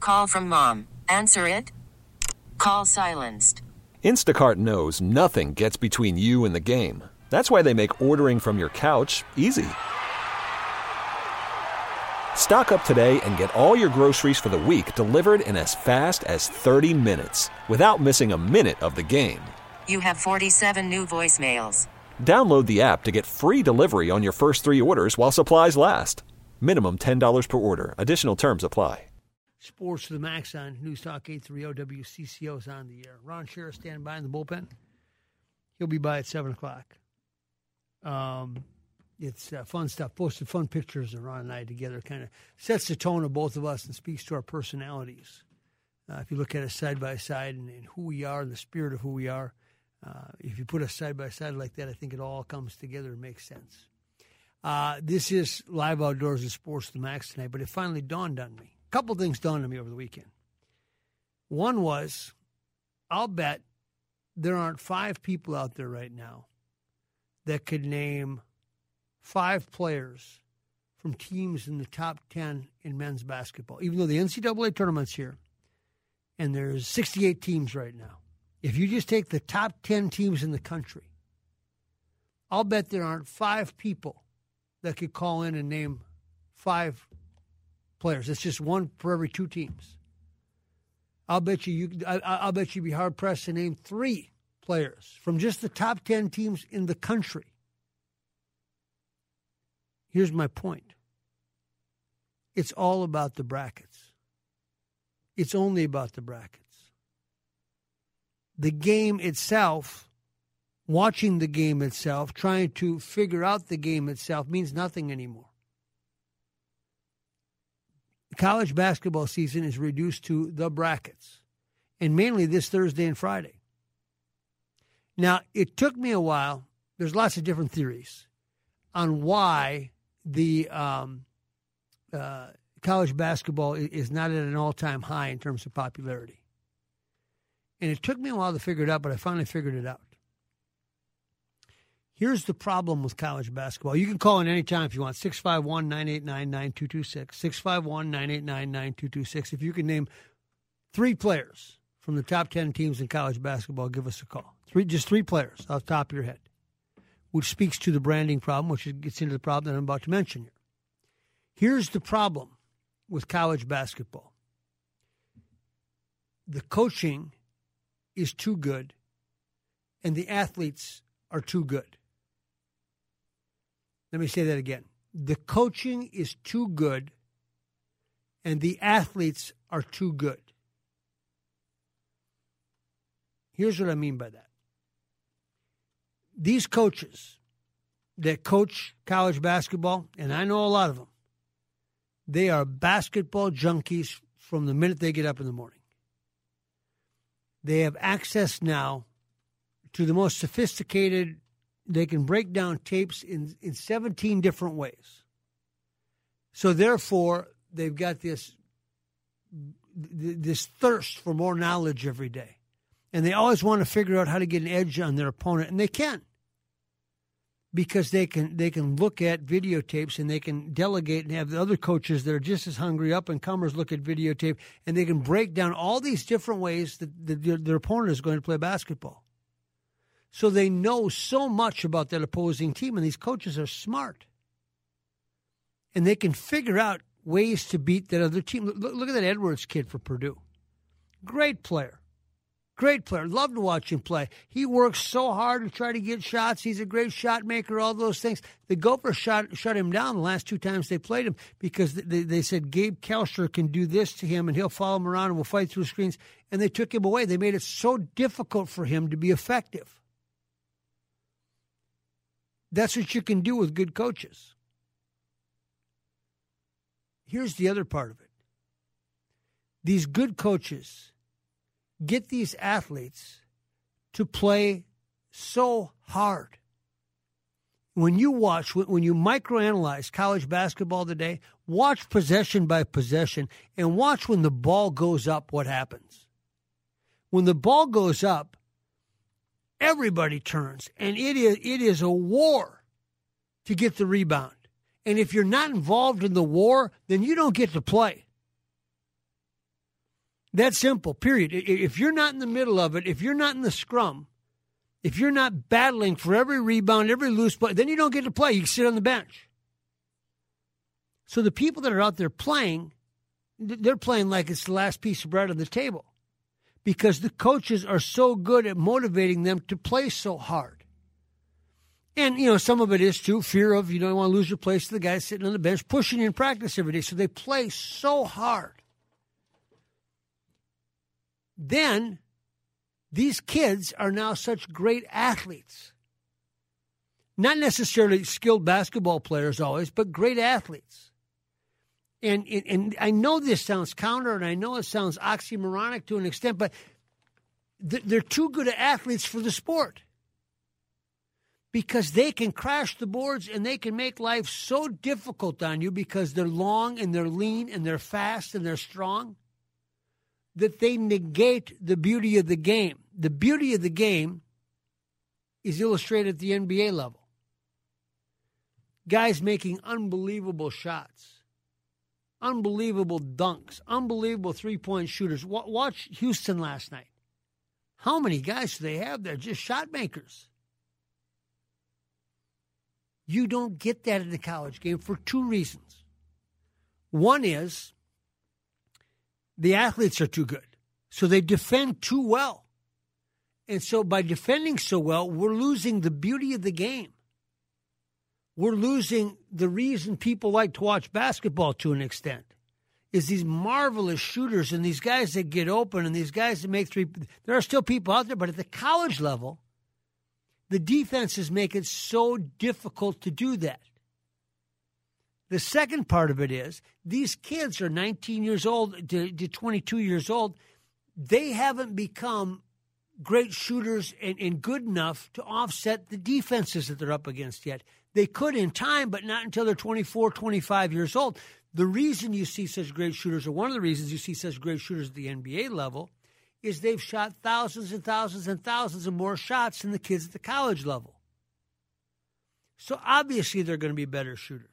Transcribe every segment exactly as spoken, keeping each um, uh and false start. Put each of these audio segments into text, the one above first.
Call from mom. Answer it. Call silenced. Instacart knows nothing gets between you and the game. That's why they make ordering from your couch easy. Stock up today and get all your groceries for the week delivered in as fast as thirty minutes without missing a minute of the game. You have forty-seven new voicemails. Download the app to get free delivery on your first three orders while supplies last. Minimum ten dollars per order. Additional terms apply. Sports to the max on News Talk eight thirty W C C O is on the air. Ron Shera standing by in the bullpen. He'll be by at seven o'clock. Um, it's uh, fun stuff. Posted fun pictures of Ron and I together. Kind of sets the tone of both of us and speaks to our personalities. Uh, if you look at us side by side and, and who we are and the spirit of who we are, uh, if you put us side by side like that, I think it all comes together and makes sense. Uh, this is Live Outdoors and Sports to the Max tonight, but it finally dawned on me. A couple things dawned on me over the weekend. One was, I'll bet there aren't five people out there right now that could name five players from teams in the top ten in men's basketball, even though the N C double A tournament's here, and there's sixty-eight teams right now. If you just take the top ten teams in the country, I'll bet there aren't five people that could call in and name five players. It's just one for every two teams. I'll bet you, you I, I'll bet you'd be hard pressed to name three players from just the top ten teams in the country. Here's my point. It's all about the brackets. It's only about the brackets. The game itself, watching the game itself, trying to figure out the game itself means nothing anymore. College basketball season is reduced to the brackets, and mainly this Thursday and Friday. Now, it took me a while. There's lots of different theories on why the um, uh, college basketball is not at an all-time high in terms of popularity. And it took me a while to figure it out, but I finally figured it out. Here's the problem with college basketball. You can call in any time if you want, six five one, nine eight nine, nine two two six, six five one, nine eight nine, nine two two six. If you can name three players from the top ten teams in college basketball, give us a call. Three, just three players off the top of your head, which speaks to the branding problem, which gets into the problem that I'm about to mention here. Here's the problem with college basketball. The coaching is too good, and the athletes are too good. Let me say that again. The coaching is too good, and the athletes are too good. Here's what I mean by that. These coaches that coach college basketball, and I know a lot of them, they are basketball junkies from the minute they get up in the morning. They have access now to the most sophisticated. They can break down tapes in, in seventeen different ways. So therefore, they've got this, this thirst for more knowledge every day. And they always want to figure out how to get an edge on their opponent, and they can. Because they can they can look at videotapes and they can delegate and have the other coaches that are just as hungry, up-and-comers look at videotape, and they can break down all these different ways that, that their, their opponent is going to play basketball. So they know so much about that opposing team, and these coaches are smart. And they can figure out ways to beat that other team. Look, look at that Edwards kid for Purdue. Great player. Great player. Love to watch him play. He works so hard to try to get shots. He's a great shot maker, all those things. The Gophers shot, shut him down the last two times they played him because they, they said Gabe Kelscher can do this to him, and he'll follow him around and we'll fight through screens. And they took him away. They made it so difficult for him to be effective. That's what you can do with good coaches. Here's the other part of it. These good coaches get these athletes to play so hard. When you watch, when you microanalyze college basketball today, watch possession by possession and watch when the ball goes up what happens. When the ball goes up, everybody turns, and it is it is a war to get the rebound. And if you're not involved in the war, then you don't get to play. That's simple, period. If you're not in the middle of it, if you're not in the scrum, if you're not battling for every rebound, every loose ball, then you don't get to play. You can sit on the bench. So the people that are out there playing, they're playing like it's the last piece of bread on the table because the coaches are so good at motivating them to play so hard. And, you know, some of it is, too, fear of, you don't want to lose your place to the guy sitting on the bench, pushing you in practice every day. So they play so hard. Then these kids are now such great athletes. Not necessarily skilled basketball players always, but great athletes. And, and and I know this sounds counter, and I know it sounds oxymoronic to an extent, but they're too good at athletes for the sport because they can crash the boards and they can make life so difficult on you because they're long and they're lean and they're fast and they're strong that they negate the beauty of the game. The beauty of the game is illustrated at the N B A level. Guys making unbelievable shots. Unbelievable dunks, unbelievable three-point shooters. Watch Houston last night. How many guys do they have there? Just shot makers. You don't get that in the college game for two reasons. One is the athletes are too good, so they defend too well. And so by defending so well, we're losing the beauty of the game. We're losing the reason people like to watch basketball to an extent is these marvelous shooters and these guys that get open and these guys that make three. There are still people out there, but at the college level, the defenses make it so difficult to do that. The second part of it is these kids are nineteen years old to, to twenty-two years old. They haven't become great shooters and, and good enough to offset the defenses that they're up against yet. They could in time, but not until they're twenty-four, twenty-five years old. The reason you see such great shooters, or one of the reasons you see such great shooters at the N B A level, is they've shot thousands and thousands and thousands of more shots than the kids at the college level. So obviously they're going to be better shooters.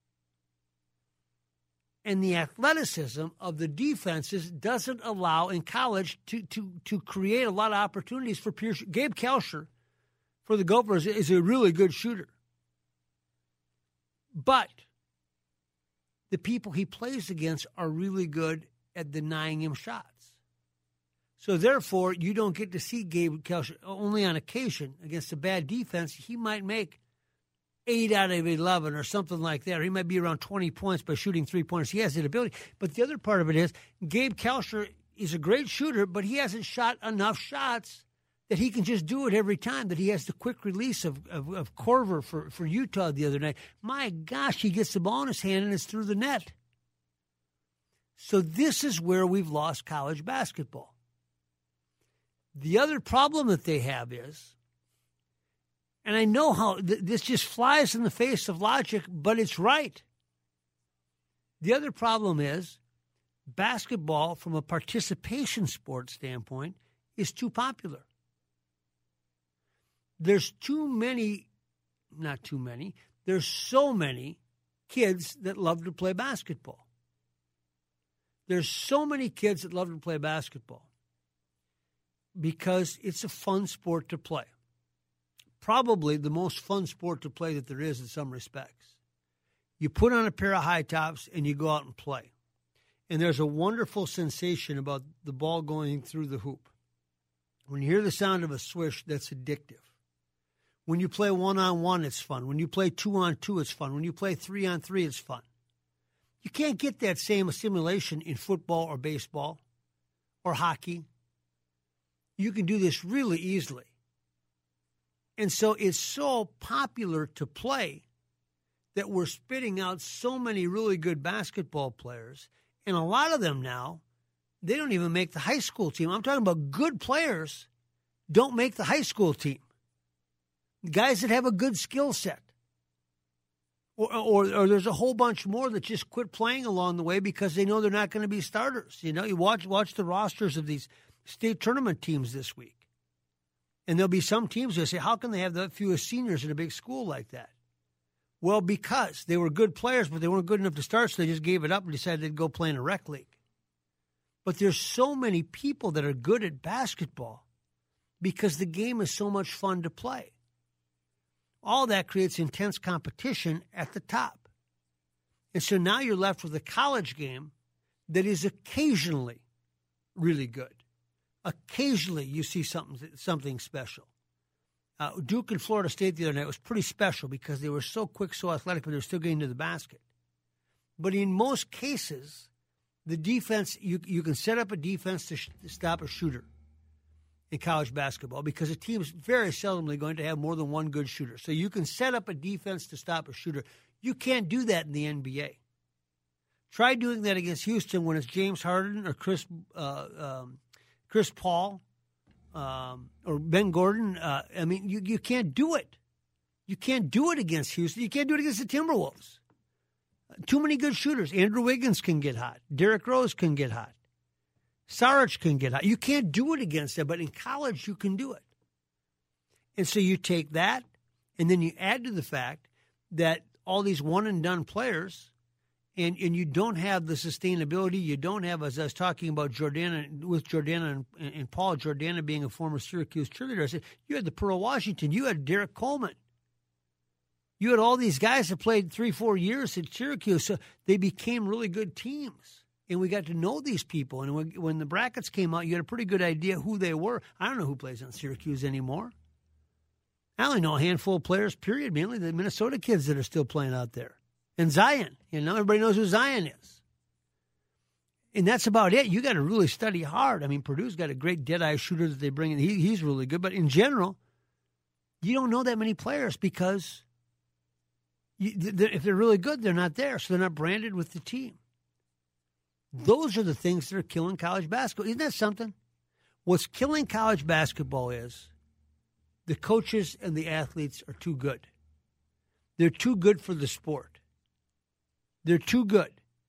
And the athleticism of the defenses doesn't allow in college to, to, to create a lot of opportunities for pure shooters. Gabe Kalsher for the Gophers is a really good shooter. But the people he plays against are really good at denying him shots. So therefore, you don't get to see Gabe Kalsher only on occasion against a bad defense. He might make eight out of eleven or something like that. Or he might be around twenty points by shooting three-pointers. He has that ability. But the other part of it is Gabe Kalsher is a great shooter, but he hasn't shot enough shots that he can just do it every time, that he has the quick release of, of, of Corver for, for Utah the other night. My gosh, he gets the ball in his hand and it's through the net. So this is where we've lost college basketball. The other problem that they have is, and I know how th- this just flies in the face of logic, but it's right. The other problem is basketball, from a participation sport standpoint, is too popular. There's too many, not too many, there's so many kids that love to play basketball. There's so many kids that love to play basketball because it's a fun sport to play. Probably the most fun sport to play that there is in some respects. You put on a pair of high tops and you go out and play. And there's a wonderful sensation about the ball going through the hoop. When you hear the sound of a swish, that's addictive. When you play one-on-one, it's fun. When you play two-on-two, it's fun. When you play three-on-three, it's fun. You can't get that same stimulation in football or baseball or hockey. You can do this really easily. And so it's so popular to play that we're spitting out so many really good basketball players. And a lot of them now, they don't even make the high school team. I'm talking about good players don't make the high school team. Guys that have a good skill set. Or, or or there's a whole bunch more that just quit playing along the way because they know they're not going to be starters. You know, you watch watch the rosters of these state tournament teams this week. And there'll be some teams that say, how can they have the fewest seniors in a big school like that? Well, because they were good players, but they weren't good enough to start, so they just gave it up and decided they'd go play in a rec league. But there's so many people that are good at basketball because the game is so much fun to play. All that creates intense competition at the top. And so now you're left with a college game that is occasionally really good. Occasionally you see something something special. Uh, Duke and Florida State the other night was pretty special because they were so quick, so athletic, but they were still getting to the basket. But in most cases, the defense, you you can set up a defense to, sh- to stop a shooter in college basketball because a team is very seldomly going to have more than one good shooter. So you can set up a defense to stop a shooter. You can't do that in the N B A. Try doing that against Houston when it's James Harden or Chris uh, um, Chris Paul um, or Ben Gordon. Uh, I mean, you, you can't do it. You can't do it against Houston. You can't do it against the Timberwolves. Too many good shooters. Andrew Wiggins can get hot. Derrick Rose can get hot. Saric can get hot. You can't do it against them, but in college you can do it. And so you take that, and then you add to the fact that all these one-and-done players, and, and you don't have the sustainability. You don't have, as I was talking about Jordana, with Jordana and, and Paul, Jordana being a former Syracuse cheerleader, I said, you had the Pearl Washington. You had Derek Coleman. You had all these guys that played three, four years at Syracuse, so they became really good teams. And we got to know these people. And when, when the brackets came out, you had a pretty good idea who they were. I don't know who plays on Syracuse anymore. I only know a handful of players, period, mainly the Minnesota kids that are still playing out there. And Zion. You know, everybody knows who Zion is. And that's about it. You got to really study hard. I mean, Purdue's got a great dead-eye shooter that they bring in. He, he's really good. But in general, you don't know that many players because you, they're, if they're really good, they're not there. So they're not branded with the team. Those are the things that are killing college basketball. Isn't that something? What's killing college basketball is the coaches and the athletes are too good. They're too good for the sport. They're too good.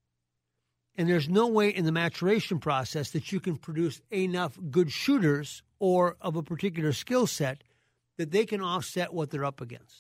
And there's no way in the maturation process that you can produce enough good shooters or of a particular skill set that they can offset what they're up against.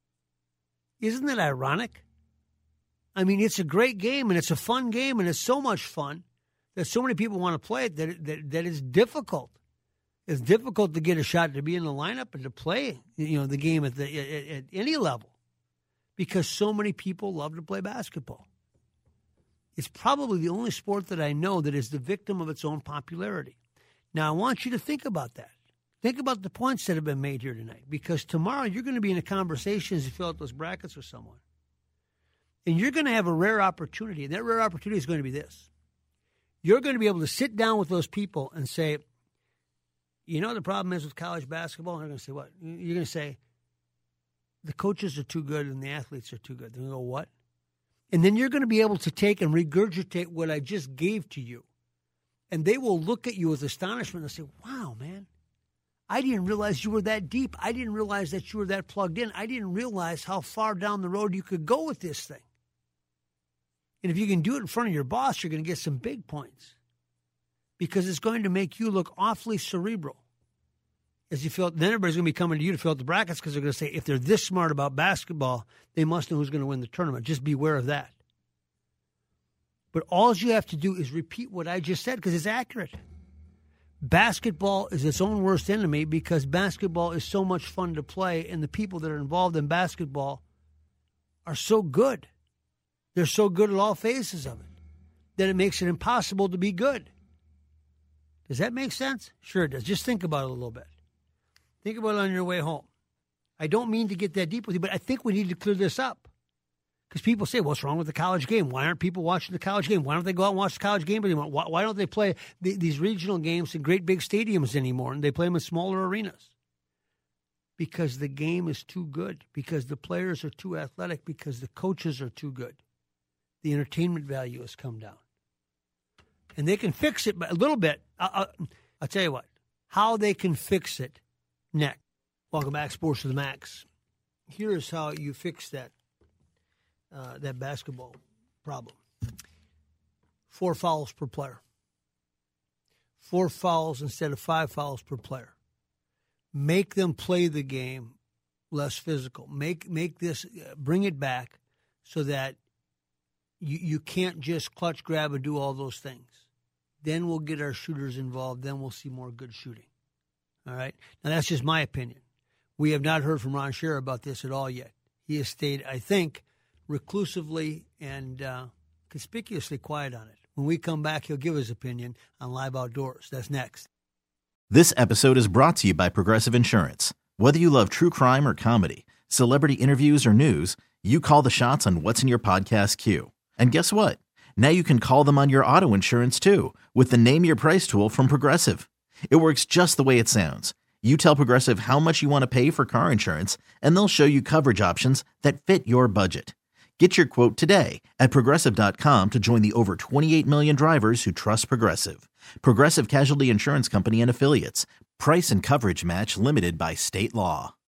Isn't that ironic? I mean, it's a great game, and it's a fun game, and it's so much fun that so many people want to play it that, that, that it's difficult. It's difficult to get a shot to be in the lineup and to play, you know, the game at, the, at, at any level because so many people love to play basketball. It's probably the only sport that I know that is the victim of its own popularity. Now, I want you to think about that. Think about the points that have been made here tonight because tomorrow you're going to be in a conversation as you fill out those brackets with someone. And you're going to have a rare opportunity, and that rare opportunity is going to be this. You're going to be able to sit down with those people and say, you know what the problem is with college basketball? And they're going to say, what? You're going to say, the coaches are too good and the athletes are too good. They're going to go, what? And then you're going to be able to take and regurgitate what I just gave to you. And they will look at you with astonishment and say, wow, man, I didn't realize you were that deep. I didn't realize that you were that plugged in. I didn't realize how far down the road you could go with this thing. And if you can do it in front of your boss, you're going to get some big points because it's going to make you look awfully cerebral. As you feel, then everybody's going to be coming to you to fill out the brackets because they're going to say, if they're this smart about basketball, they must know who's going to win the tournament. Just beware of that. But all you have to do is repeat what I just said because it's accurate. Basketball is its own worst enemy because basketball is so much fun to play, and the people that are involved in basketball are so good. They're so good at all phases of it that it makes it impossible to be good. Does that make sense? Sure it does. Just think about it a little bit. Think about it on your way home. I don't mean to get that deep with you, but I think we need to clear this up. Because people say, what's wrong with the college game? Why aren't people watching the college game? Why don't they go out and watch the college game anymore? Why, why don't they play the, these regional games in great big stadiums anymore and they play them in smaller arenas? Because the game is too good. Because the players are too athletic. Because the coaches are too good. The entertainment value has come down. And they can fix it a little bit. I'll, I'll tell you what. How they can fix it next. Welcome back, Sports to the Max. Here's how you fix that. Uh, that basketball problem. Four fouls per player. Four fouls instead of five fouls per player. Make them play the game less physical. Make make this, uh, bring it back so that you, you can't just clutch, grab, and do all those things. then we'll get our shooters involved. Then we'll see more good shooting. All right? Now, that's just my opinion. We have not heard from Ron Scherer about this at all yet. He has stayed, I think, reclusively and uh, conspicuously quiet on it. When we come back, he'll give his opinion on Live Outdoors. That's next. This episode is brought to you by Progressive Insurance. Whether you love true crime or comedy, celebrity interviews or news, you call the shots on what's in your podcast queue. And guess what? Now you can call them on your auto insurance too with the Name Your Price tool from Progressive. It works just the way it sounds. You tell Progressive how much you want to pay for car insurance, and they'll show you coverage options that fit your budget. Get your quote today at Progressive dot com to join the over twenty-eight million drivers who trust Progressive. Progressive Casualty Insurance Company and Affiliates. Price and coverage match limited by state law.